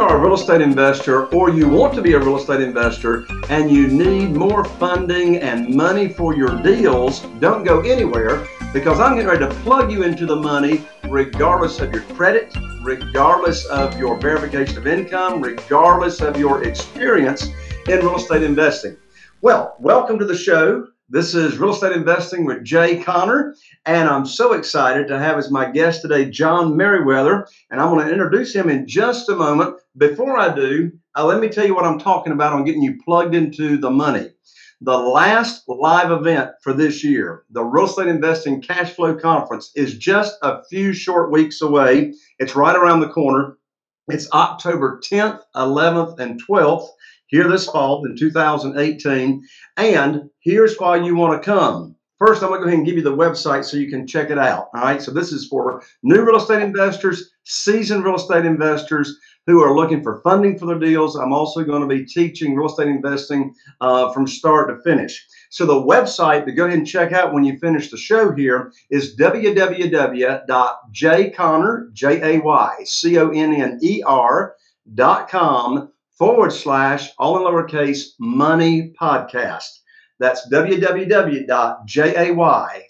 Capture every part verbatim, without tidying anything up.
are a real estate investor or you want to be a real estate investor and you need more funding and money for your deals, don't go anywhere, because I'm getting ready to plug you into the money regardless of your credit, regardless of your verification of income, regardless of your experience in real estate investing. Well, welcome to the show. This is Real Estate Investing with Jay Conner, and I'm so excited to have as my guest today John Merriweather, and I'm going to introduce him in just a moment. Before I do, uh, let me tell you what I'm talking about on getting you plugged into the money. The last live event for this year, the Real Estate Investing Cash Flow Conference, is just a few short weeks away. It's right around the corner. It's October tenth, eleventh, and twelfth. Here this fall in two thousand eighteen, and here's why you want to come. First, I'm going to go ahead and give you the website so you can check it out. All right, so this is for new real estate investors, seasoned real estate investors who are looking for funding for their deals. I'm also going to be teaching real estate investing uh, from start to finish. So the website to go ahead and check out when you finish the show here is w w w dot j conner, J A Y C O N N E R dot com forward slash, all in lowercase, money podcast. That's w w w dot j a y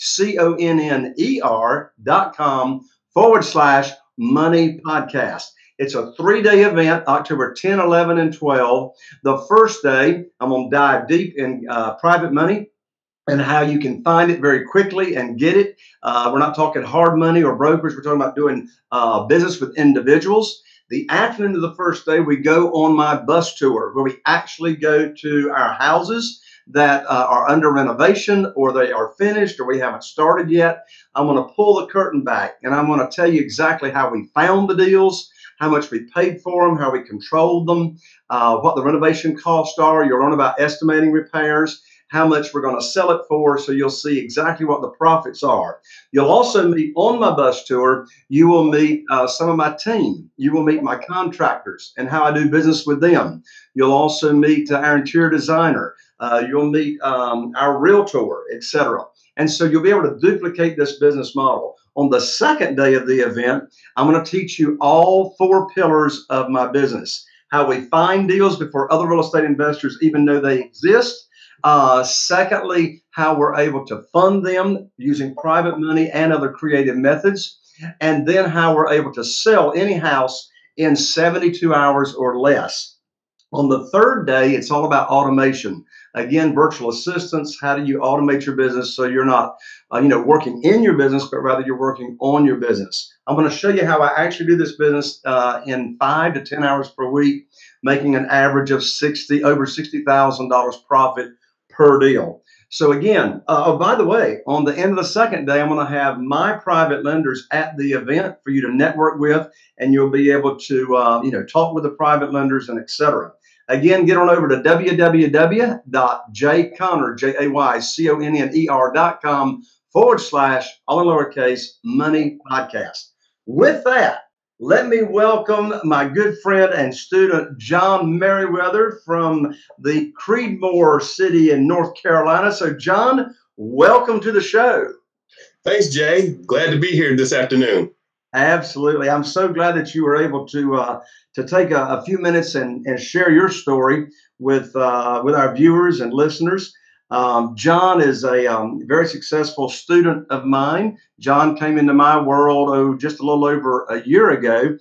conner dot com forward slash money podcast. It's a three-day event, October tenth, eleven, and twelve. The first day, I'm going to dive deep in uh, private money and how you can find it very quickly and get it. Uh, we're not talking hard money or brokers. We're talking about doing uh, business with individuals. The afternoon of the first day, we go on my bus tour where we actually go to our houses that uh, are under renovation or they are finished or we haven't started yet. I'm going to pull the curtain back and I'm going to tell you exactly how we found the deals, how much we paid for them, how we controlled them, uh, what the renovation costs are. You'll learn about estimating repairs, how much we're going to sell it for, so you'll see exactly what the profits are. You'll also meet on my bus tour, you will meet uh, some of my team. You will meet my contractors and how I do business with them. You'll also meet uh, our interior designer. Uh, you'll meet um, our realtor, et cetera. And so you'll be able to duplicate this business model. On the second day of the event, I'm going to teach you all four pillars of my business. How we find deals before other real estate investors even know they exist. Uh, secondly, how we're able to fund them using private money and other creative methods. And then how we're able to sell any house in seventy-two hours or less. On the third day, it's all about automation. Again, virtual assistants. How do you automate your business so you're not, uh, you know, working in your business, but rather you're working on your business. I'm going to show you how I actually do this business uh, in five to ten hours per week, making an average of sixty over sixty thousand dollars profit per deal. So again, uh, oh, by the way, on the end of the second day, I'm going to have my private lenders at the event for you to network with, and you'll be able to, uh, you know, talk with the private lenders and et cetera. Again, get on over to w w w dot j conner, J A Y C O N N E R dot com forward slash, all in lowercase, money podcast. With that, let me welcome my good friend and student, John Merriweather from the Creedmoor city in North Carolina. So, John, welcome to the show. Thanks, Jay. Glad to be here this afternoon. Absolutely. I'm so glad that you were able to uh, to take a, a few minutes and, and share your story with uh, with our viewers and listeners. Um, John is a um, very successful student of mine. John came into my world oh, just a little over a year ago.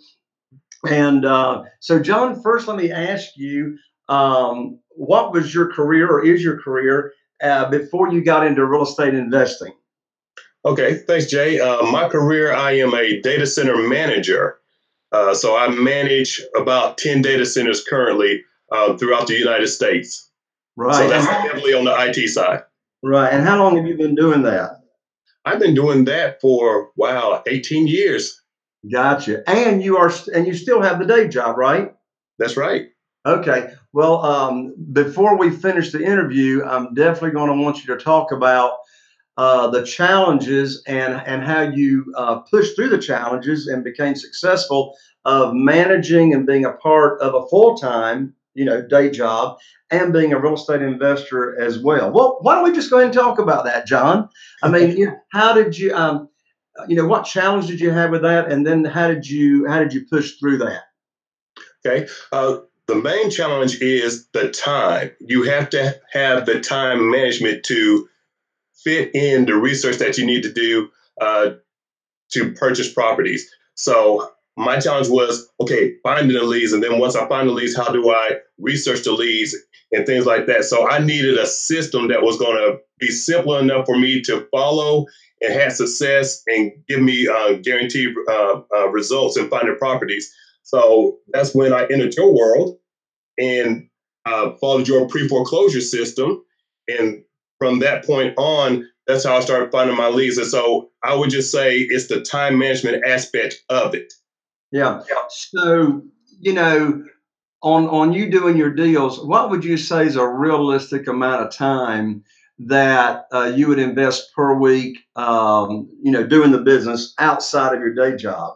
And uh, so, John, first let me ask you, um, what was your career or is your career uh, before you got into real estate investing? Okay, thanks, Jay. Uh, my career, I am a data center manager. Uh, so I manage about ten data centers currently uh, throughout the United States. Right. So that's heavily on the I T side. Right. And how long have you been doing that? I've been doing that for, wow, eighteen years. Gotcha. And you are, and you still have the day job, right? That's right. Okay. Well, um, before we finish the interview, I'm definitely going to want you to talk about uh, the challenges and, and how you uh, pushed through the challenges and became successful of managing and being a part of a full-time, you know, day job and being a real estate investor as well. Well, why don't we just go ahead and talk about that, John? I mean, you know, how did you, um, you know, what challenge did you have with that? And then how did you, how did you push through that? Okay. Uh, the main challenge is the time. You have to have the time management to fit in the research that you need to do uh, to purchase properties. So my challenge was, okay, finding the leads. And then once I find the leads, how do I research the leads and things like that? So I needed a system that was going to be simple enough for me to follow and have success and give me uh, guaranteed uh, uh, results in finding properties. So that's when I entered your world and uh, followed your pre-foreclosure system. And from that point on, that's how I started finding my leads. And so I would just say it's the time management aspect of it. Yeah. So, you know, on on you doing your deals, what would you say is a realistic amount of time that uh, you would invest per week, um, you know, doing the business outside of your day job?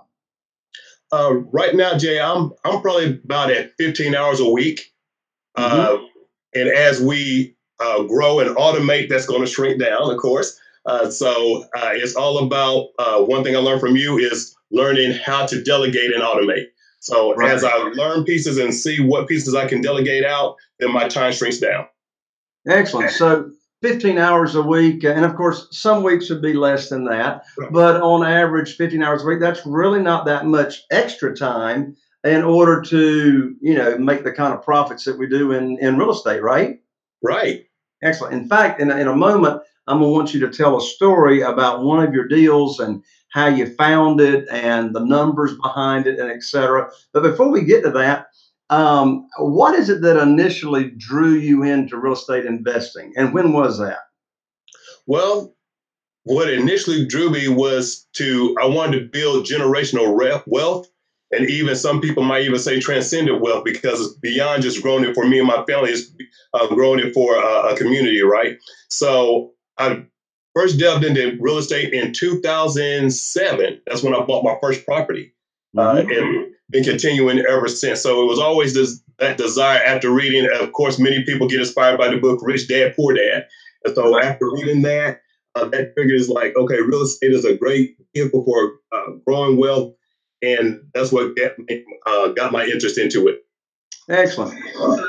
Uh, right now, Jay, I'm I'm probably about at fifteen hours a week. Hmm. Uh, and as we uh, grow and automate, that's going to shrink down, of course. Uh, so uh, it's all about uh, one thing I learned from you is learning how to delegate and automate. So as Right. I learn pieces and see what pieces I can delegate out, then my time shrinks down. Excellent. So fifteen hours a week, and of course, some weeks would be less than that, but on average, fifteen hours a week, that's really not that much extra time in order to, you know, make the kind of profits that we do in, in real estate, right? Right. Excellent. In fact, in a, in a moment, I'm going to want you to tell a story about one of your deals and how you found it and the numbers behind it and et cetera. But before we get to that, um, what is it that initially drew you into real estate investing and when was that? Well, what initially drew me was to I wanted to build generational re- wealth, and even some people might even say transcendent wealth because it's beyond just growing it for me and my family. It's uh, growing it for a, a community, right? So I first delved into real estate in two thousand seven. That's when I bought my first property, uh, Hmm. and been continuing ever since. So it was always this that desire after reading. Of course, many people get inspired by the book Rich Dad Poor Dad, and so after reading that uh, that figures like, okay, real estate is a great vehicle for uh, growing wealth. And that's what got, uh, got my interest into it. Excellent.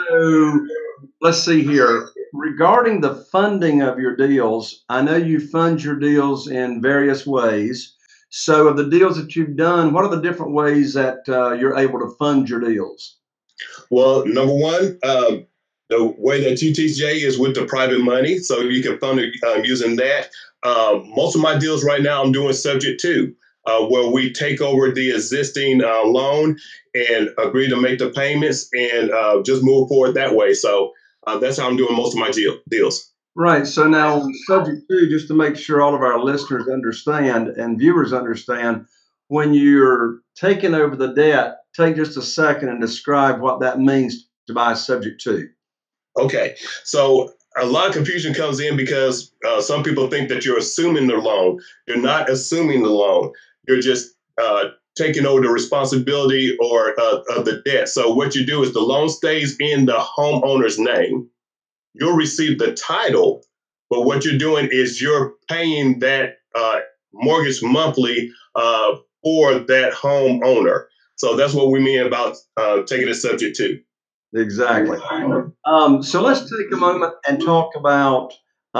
So let's see here. Regarding the funding of your deals, I know you fund your deals in various ways. So, of the deals that you've done, what are the different ways that uh, you're able to fund your deals? Well, number one, um, the way that you teach, Jay, is with the private money. So you can fund it um, using that. Uh, most of my deals right now, I'm doing subject to, uh, where we take over the existing uh, loan and agree to make the payments and uh, just move forward that way. So uh, that's how I'm doing most of my deal- deals. Right. So now, subject to, just to make sure all of our listeners understand and viewers understand, when you're taking over the debt, take just a second and describe what that means to buy subject to. Okay, so a lot of confusion comes in because uh, some people think that you're assuming the loan. You're not assuming the loan. You're just uh, taking over the responsibility or uh, of the debt. So what you do is the loan stays in the homeowner's name. You'll receive the title, but what you're doing is you're paying that uh, mortgage monthly uh, for that homeowner. So that's what we mean about uh, taking it subject to. Exactly. Um, so let's take a moment and talk about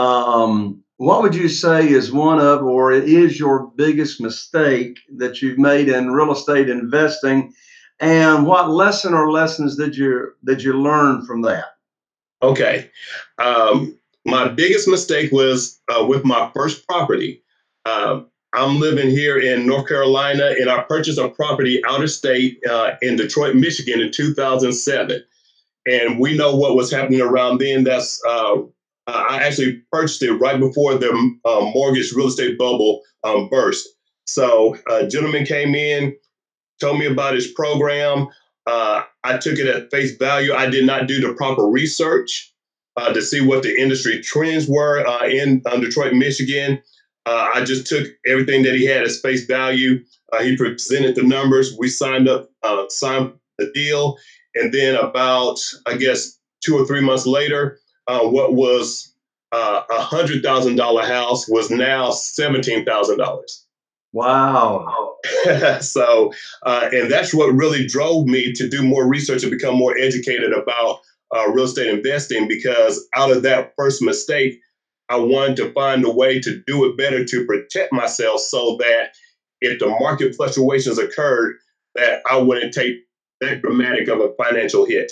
um, what would you say is one of, or it is your biggest mistake that you've made in real estate investing, and what lesson or lessons did you did you learn from that? Okay. Um, my biggest mistake was uh, with my first property. Um, I'm living here in North Carolina, and I purchased a property out of state uh, in Detroit, Michigan in two thousand seven. And we know what was happening around then. That's uh, I actually purchased it right before the uh, mortgage real estate bubble um, burst. So a gentleman came in, told me about his program. Uh, I took it at face value. I did not do the proper research uh, to see what the industry trends were uh, in uh, Detroit, Michigan. Uh, I just took everything that he had as face value. Uh, he presented the numbers. We signed up, uh, signed the deal. And then about, I guess, two or three months later, uh, what was uh, a one hundred thousand dollars house was now seventeen thousand dollars. Wow. so, uh, and that's what really drove me to do more research and become more educated about uh, real estate investing, because out of that first mistake, I wanted to find a way to do it better to protect myself so that if the market fluctuations occurred, that I wouldn't take that dramatic of a financial hit.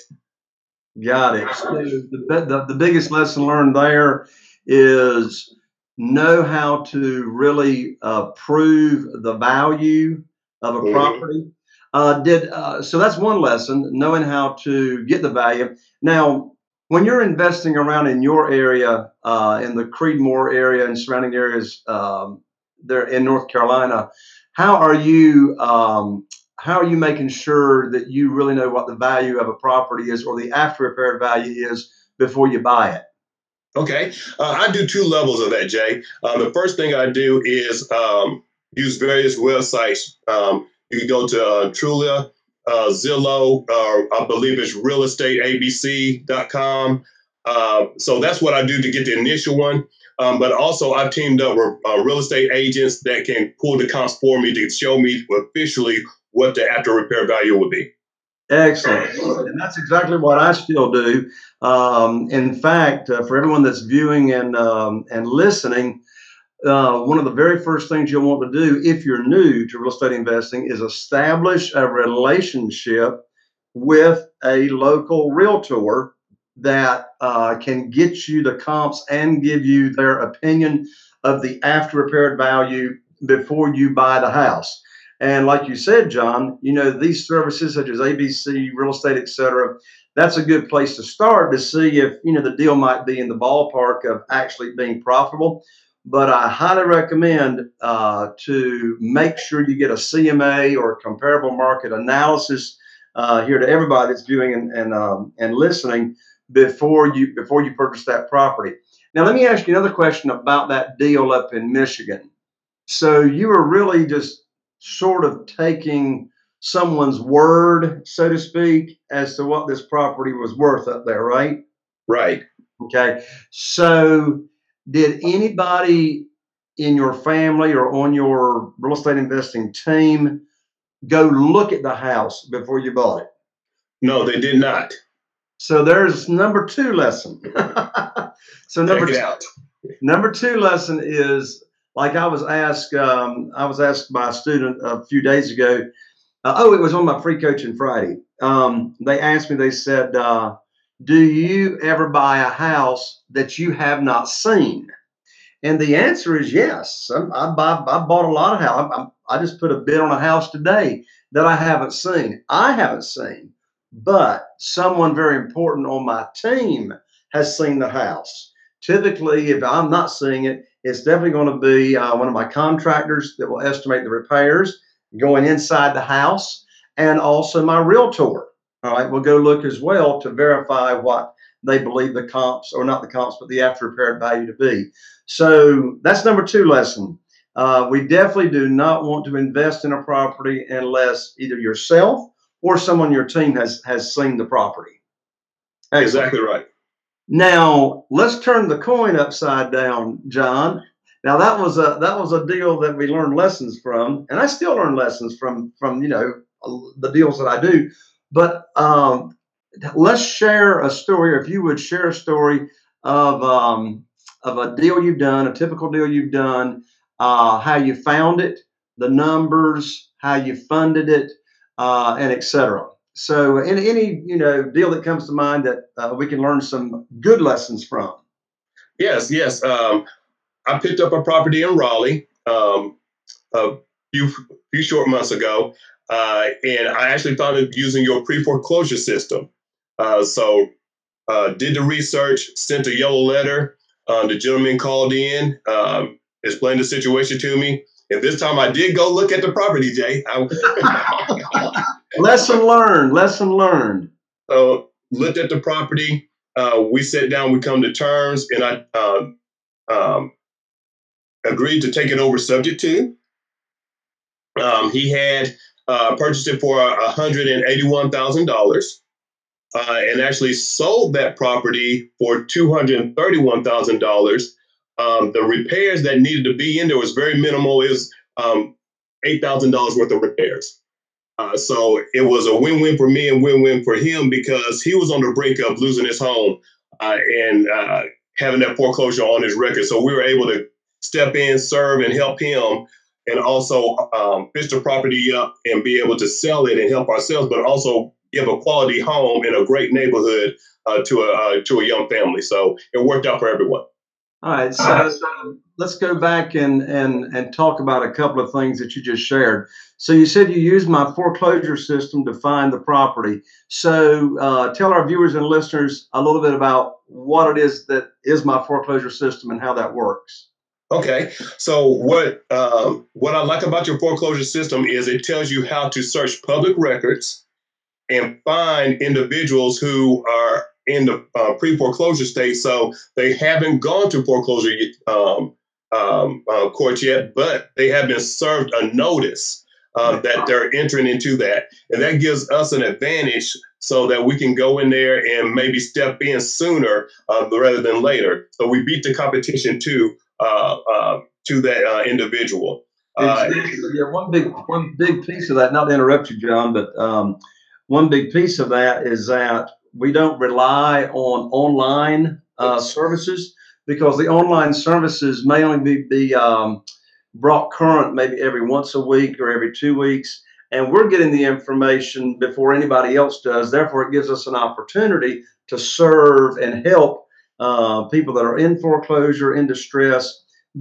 Got it. So the, the, the biggest lesson learned there is know how to really uh, prove the value of a Mm-hmm. property. Uh, did uh, so that's one lesson, knowing how to get the value. Now, when you're investing around in your area, uh, in the Creedmoor area and surrounding areas um, there in North Carolina, how are you um, how are you making sure that you really know what the value of a property is or the after repaired value is before you buy it? Okay, uh, I do two levels of that, Jay. Uh, the first thing I do is um, use various websites. Um, you can go to uh, Trulia, uh, Zillow, uh, I believe it's real estate a b c dot com. Uh, so that's what I do to get the initial one. Um, but also, I've teamed up with uh, real estate agents that can pull the comps for me to show me officially what the after repair value would be. Excellent. And that's exactly what I still do. Um, in fact, uh, for everyone that's viewing and um, and listening, uh, one of the very first things you'll want to do if you're new to real estate investing is establish a relationship with a local realtor that uh, can get you the comps and give you their opinion of the after repaired value before you buy the house. And like you said, John, you know, these services such as A B C, real estate, et cetera, that's a good place to start to see if, you know, the deal might be in the ballpark of actually being profitable. But I highly recommend uh, to make sure you get a C M A or comparable market analysis uh, here to everybody that's viewing and and, um, and listening before you before you purchase that property. Now, let me ask you another question about that deal up in Michigan. So you were really just sort of taking someone's word, so to speak, as to what this property was worth up there, right? Right. Okay. So did anybody in your family or on your real estate investing team go look at the house before you bought it? No, they did not. So there's number two lesson. so number Check it two, out. number two lesson is like I was asked. Um, I was asked by a student a few days ago. Uh, oh, it was on my free coaching Friday. Um, they asked me. They said, uh, "Do you ever buy a house that you have not seen?" And the answer is yes. I, I, buy, I bought a lot of house. I, I just put a bid on a house today that I haven't seen. I haven't seen, but someone very important on my team has seen the house. Typically, if I'm not seeing it, it's definitely going to be uh, one of my contractors that will estimate the repairs going inside the house, and also my realtor. All right, we'll go look as well to verify what they believe the comps, or not the comps, but the after repaired value to be. So that's number two lesson. Uh, we definitely do not want to invest in a property unless either yourself or someone on your team has has seen the property. Excellent. Exactly right. Now let's turn the coin upside down, John. Now that was a that was a deal that we learned lessons from, and I still learn lessons from from you know the deals that I do. But um, let's share a story, or if you would share a story of um, of a deal you've done, a typical deal you've done, uh, how you found it, the numbers, how you funded it, uh, and et cetera. So, in any you know deal that comes to mind that uh, we can learn some good lessons from. Yes, yes. Um, I picked up a property in Raleigh um, a few few short months ago, uh, and I actually found it using your pre foreclosure system. Uh, so, uh, did the research, sent a yellow letter. Uh, the gentleman called in, um, explained the situation to me, and this time I did go look at the property, Jay. I, lesson learned. Lesson learned. So, looked at the property. Uh, we sat down. We come to terms, and I. Uh, um, agreed to take it over subject to. Um, he had uh, purchased it for one hundred eighty-one thousand dollars uh, and actually sold that property for two hundred thirty-one thousand dollars. Um, the repairs that needed to be in there was very minimal. Is um, eight thousand dollars worth of repairs. Uh, so it was a win-win for me and win-win for him because he was on the brink of losing his home uh, and uh, having that foreclosure on his record. So we were able to step in, serve, and help him, and also um, fix the property up and be able to sell it and help ourselves, but also give a quality home in a great neighborhood uh, to a uh, to a young family. So it worked out for everyone. All right, so let's go back and and and talk about a couple of things that you just shared. So you said you used my foreclosure system to find the property. So uh, tell our viewers and listeners a little bit about what it is that is my foreclosure system and how that works. Okay, so what um, what I like about your foreclosure system is it tells you how to search public records and find individuals who are in the uh, pre-foreclosure state. So they haven't gone to foreclosure um, um, uh, court yet, but they have been served a notice uh, that they're entering into that. And that gives us an advantage so that we can go in there and maybe step in sooner uh, rather than later. So we beat the competition to uh, uh, to that uh, individual. Uh, yeah, one big one big piece of that, not to interrupt you, John, but um, one big piece of that is that we don't rely on online uh, services because the online services may only be, be um, brought current maybe every once a week or every two weeks. And we're getting the information before anybody else does. Therefore, it gives us an opportunity to serve and help uh, people that are in foreclosure, in distress,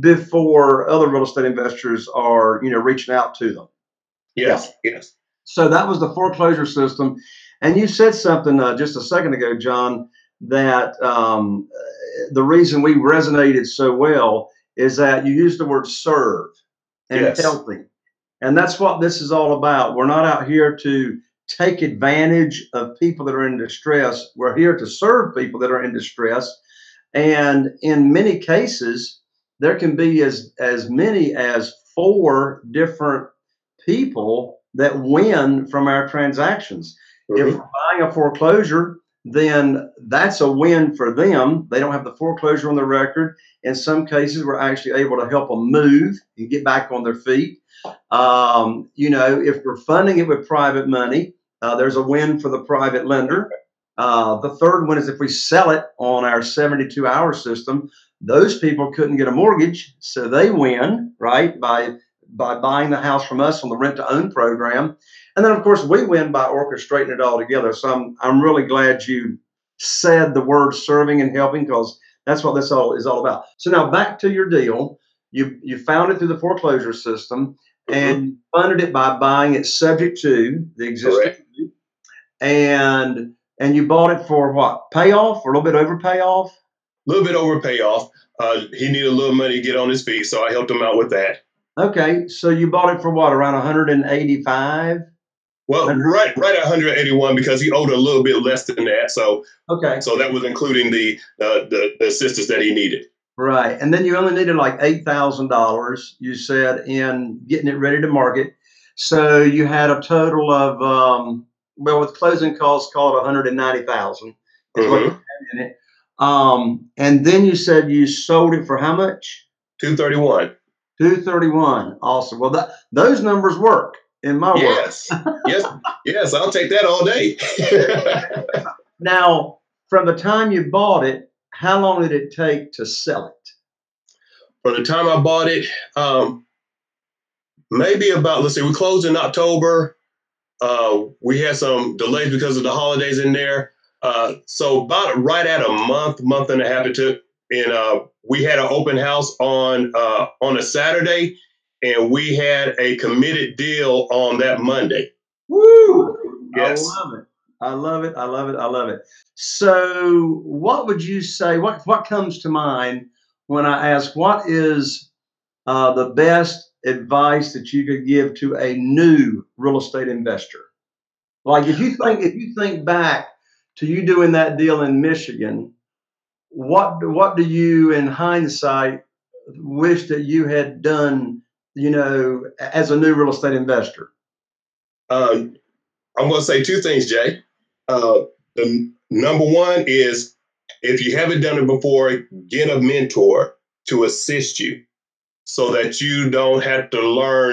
before other real estate investors are, you know, reaching out to them. Yes, yeah. yes. So that was the foreclosure system. And you said something uh, just a second ago, John, that um, the reason we resonated so well is that you used the word serve and yes. helping. And that's what this is all about. We're not out here to take advantage of people that are in distress. We're here to serve people that are in distress. And in many cases, there can be as, as many as four different people that win from our transactions. Mm-hmm. If we're buying a foreclosure, then that's a win for them. They don't have the foreclosure on the record. In some cases, we're actually able to help them move and get back on their feet. Um, you know, if we're funding it with private money, uh, there's a win for the private lender. Uh, the third one is if we sell it on our seventy-two hour system, those people couldn't get a mortgage, so they win, right, by by buying the house from us on the rent to own program. And then, of course, we win by orchestrating it all together. So I'm I'm really glad you said the word serving and helping, because that's what this all is all about. So now back to your deal. You you found it through the foreclosure system, mm-hmm. and funded it by buying it subject to the existing, and and you bought it for what? Payoff or a little bit over payoff? A little bit over payoff. Uh, he needed a little money to get on his feet, so I helped him out with that. Okay, so you bought it for what, around one hundred eighty-five? Well, right, right at one hundred eighty-one, because he owed a little bit less than that. So, okay, so that was including the uh, the, the assistance that he needed. Right, and then you only needed like eight thousand dollars. You said in getting it ready to market. So you had a total of um, well, with closing costs, called one hundred ninety thousand. Mm-hmm. In it. Um, and then you said you sold it for how much? two thirty-one. two thirty-one. Awesome. Well, that those numbers work in my yes. world. yes, yes, I'll take that all day. Now, from the time you bought it, how long did it take to sell it? From the time I bought it, um, maybe about, let's see, we closed in October. Uh, we had some delays because of the holidays in there. Uh, so about right at a month, month and a half it took. And uh, we had an open house on uh, on a Saturday, and we had a committed deal on that Monday. Woo! Yes. I love it. I love it. I love it. I love it. So what would you say, what, what comes to mind when I ask what is uh, the best advice that you could give to a new real estate investor? Like if you think, if you think back to you doing that deal in Michigan, what, what do you in hindsight wish that you had done, you know, as a new real estate investor? Uh, I'm going to say two things, Jay. Uh, the number one is, if you haven't done it before, get a mentor to assist you so that you don't have to learn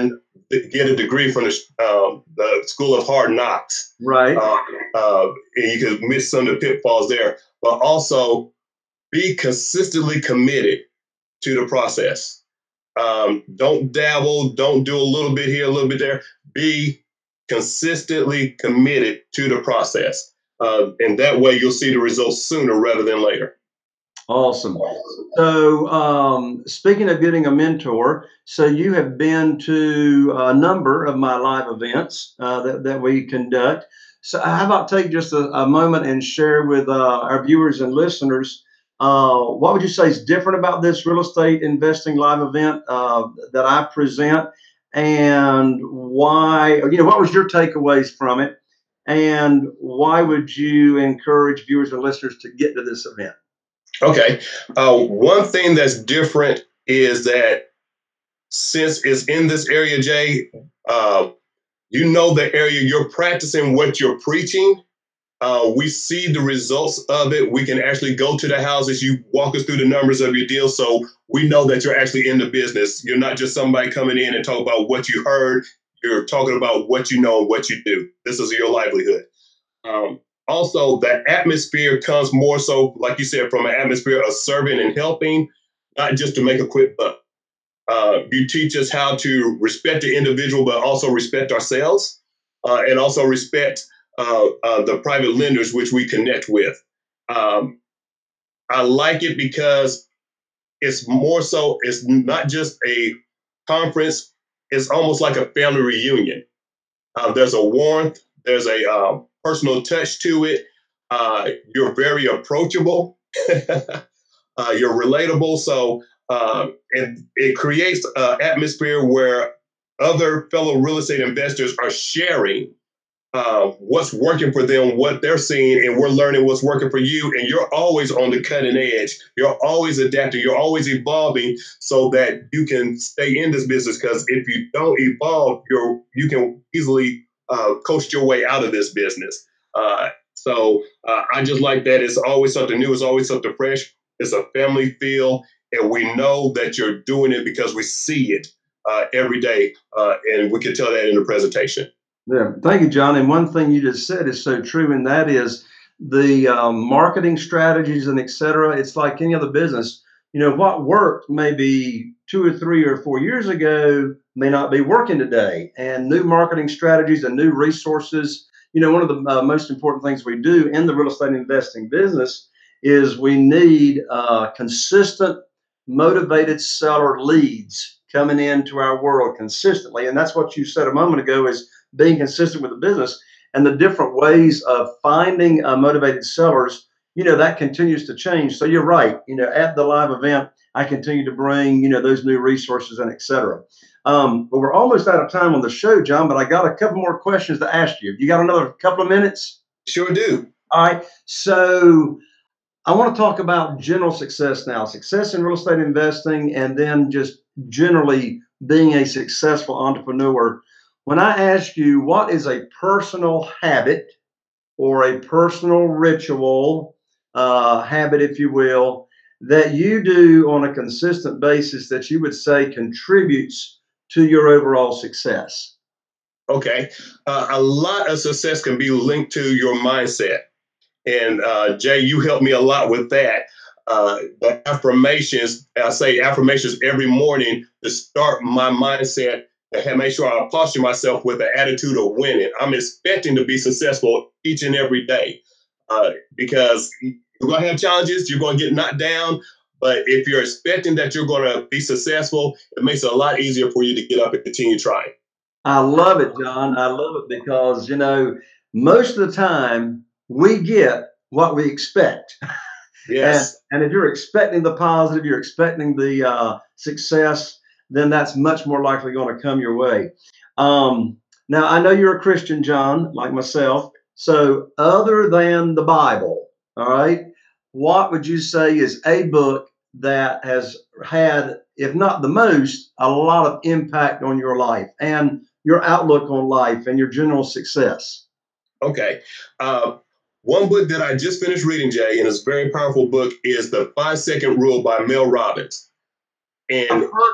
get a degree from the, um, the School of Hard Knocks. Right. Uh, uh, and you can miss some of the pitfalls there, but also be consistently committed to the process. Um, don't dabble, don't do a little bit here, a little bit there. Be consistently committed to the process. Uh, and that way you'll see the results sooner rather than later. Awesome. So, um, speaking of getting a mentor, so you have been to a number of my live events uh, that, that we conduct. So, how about take just a, a moment and share with uh, our viewers and listeners uh, what would you say is different about this real estate investing live event uh, that I present, and why, you know, what was your takeaways from it, and why would you encourage viewers and listeners to get to this event? Okay. Uh, one thing that's different is that since it's in this area, Jay, uh, you know the area, you're practicing what you're preaching. Uh, we see the results of it. We can actually go to the houses. You walk us through the numbers of your deal. So we know that you're actually in the business. You're not just somebody coming in and talk about what you heard. You're talking about what you know and what you do. This is your livelihood. Um, Also, the atmosphere comes more so, like you said, from an atmosphere of serving and helping, not just to make a quick buck. Uh, you teach us how to respect the individual, but also respect ourselves, uh, and also respect uh, uh, the private lenders which we connect with. Um, I like it because it's more so, it's not just a conference, it's almost like a family reunion. Uh, there's a warmth, there's a um, personal touch to it. Uh, you're very approachable. uh, you're relatable. So, um, and it creates an atmosphere where other fellow real estate investors are sharing uh, what's working for them, what they're seeing, and we're learning what's working for you. And you're always on the cutting edge. You're always adapting. You're always evolving so that you can stay in this business. Because if you don't evolve, you're you can easily uh, coast your way out of this business. Uh, so uh, I just like that. It's always something new. It's always something fresh. It's a family feel, and we know that you're doing it because we see it uh, every day, uh, and we can tell that in the presentation. Yeah, thank you, John. And one thing you just said is so true, and that is the um, marketing strategies and et cetera. It's like any other business. You know, what worked maybe two or three or four years ago may not be working today. And new marketing strategies and new resources. You know, one of the uh, most important things we do in the real estate investing business is we need uh, consistent, motivated seller leads coming into our world consistently. And that's what you said a moment ago is being consistent with the business and the different ways of finding uh, motivated sellers. You know, that continues to change. So you're right. You know, at the live event, I continue to bring, you know, those new resources and et cetera. Um, but we're almost out of time on the show, John, but I got a couple more questions to ask you. You got another couple of minutes? Sure do. All right. So I want to talk about general success now, success in real estate investing, and then just generally being a successful entrepreneur. When I ask you what is a personal habit or a personal ritual, uh, habit, if you will, that you do on a consistent basis that you would say contributes to your overall success? Okay. Uh, a lot of success can be linked to your mindset. And uh, Jay, you helped me a lot with that. Uh, the affirmations, I say affirmations every morning to start my mindset and make sure I posture myself with an attitude of winning. I'm expecting to be successful each and every day uh, because you're going to have challenges, you're going to get knocked down. But if you're expecting that you're going to be successful, it makes it a lot easier for you to get up and continue trying. I love it, John. I love it because, you know, most of the time we get what we expect. Yes. And, and if you're expecting the positive, you're expecting the uh, success, then that's much more likely going to come your way. Um, now, I know you're a Christian, John, like myself. So other than the Bible, all right, what would you say is a book that has had, if not the most, a lot of impact on your life and your outlook on life and your general success? Okay. Uh, one book that I just finished reading, Jay, and it's a very powerful book, is The Five Second Rule by Mel Robbins. And I've heard of it.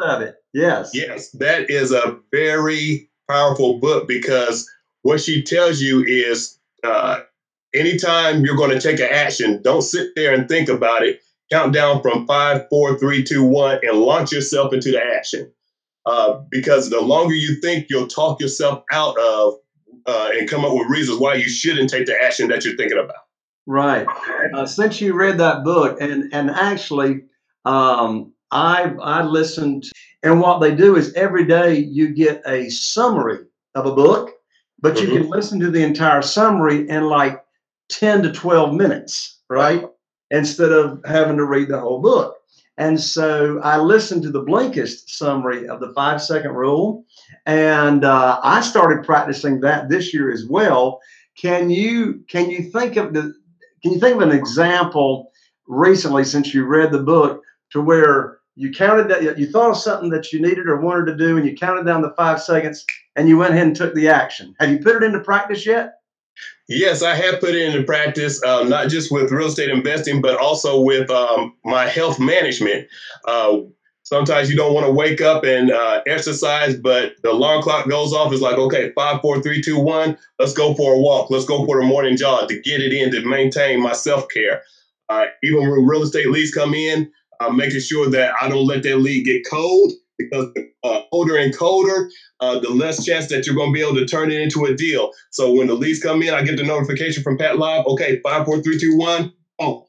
Yes. Yes, that is a very powerful book because what she tells you is uh, anytime you're going to take an action, don't sit there and think about it. Count down from five, four, three, two, one, and launch yourself into the action. Uh, because the longer you think, you'll talk yourself out of uh, and come up with reasons why you shouldn't take the action that you're thinking about. Right. Uh, since you read that book, and and actually, um, I I listened, and what they do is every day you get a summary of a book, but mm-hmm. you can listen to the entire summary in like ten to twelve minutes, right? Instead of having to read the whole book. And so I listened to the Blinkist summary of the five second rule, and uh, I started practicing that this year as well. Can you can you think of the Can you think of an example recently since you read the book to where you counted that you thought of something that you needed or wanted to do and you counted down the five seconds and you went ahead and took the action? Have you put it into practice yet? Yes, I have put it into practice, uh, not just with real estate investing, but also with um, my health management. Uh, sometimes you don't want to wake up and uh, exercise, but the alarm clock goes off. It's like, okay, five, four, three, two, one. Let's go for a walk. Let's go for the morning jog to get it in, to maintain my self-care. Uh, even when real estate leads come in, I'm making sure that I don't let that lead get cold, because uh, colder and colder, uh, the less chance that you're going to be able to turn it into a deal. So when the leads come in, I get the notification from Pat Live. Okay, five, four, three, two, one. Oh,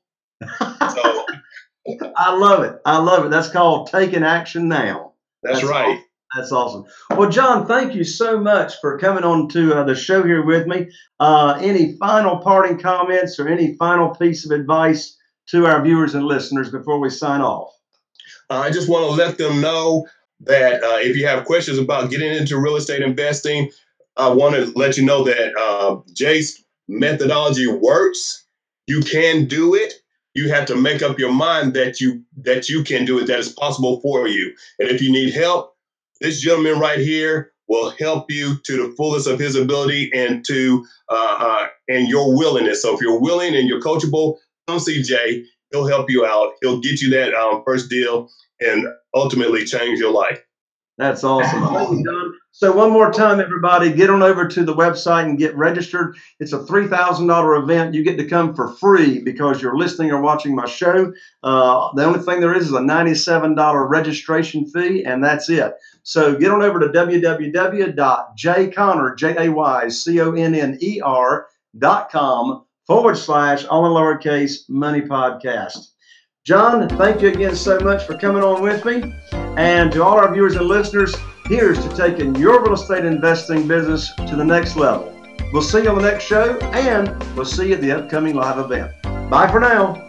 so I love it. I love it. That's called taking action now. That's, That's right. Awesome. That's awesome. Well, John, thank you so much for coming on to uh, the show here with me. Uh, any final parting comments or any final piece of advice to our viewers and listeners before we sign off? Uh, I just want to let them know that uh, if you have questions about getting into real estate investing, I want to let you know that uh, Jay's methodology works. You can do it. You have to make up your mind that you that you can do it, that it's possible for you. And if you need help, this gentleman right here will help you to the fullest of his ability and to uh, uh, and your willingness. So if you're willing and you're coachable, come see Jay. He'll help you out. He'll get you that um, first deal and ultimately change your life. That's awesome. Thank you, John. So one more time, everybody, get on over to the website and get registered. It's a three thousand dollars event. You get to come for free because you're listening or watching my show. Uh, the only thing there is is a ninety-seven dollars registration fee, and that's it. So get on over to w w w dot jay conner, J A Y C O N N E R dot com forward slash all in lowercase money podcast. John, thank you again so much for coming on with me. And to all our viewers and listeners, here's to taking your real estate investing business to the next level. We'll see you on the next show, and we'll see you at the upcoming live event. Bye for now.